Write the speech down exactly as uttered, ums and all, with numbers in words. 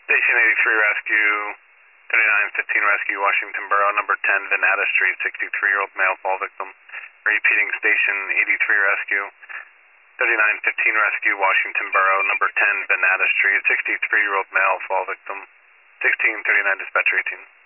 Station eighty-three Rescue, thirty-nine fifteen Rescue, Washington Borough, number ten, Venata Street, sixty-three-year-old male fall victim. Repeating Station eighty-three Rescue, thirty-nine fifteen Rescue, Washington Borough, number ten, Venata Street, sixty-three-year-old male fall victim. sixteen thirty-nine Dispatcher eighteen.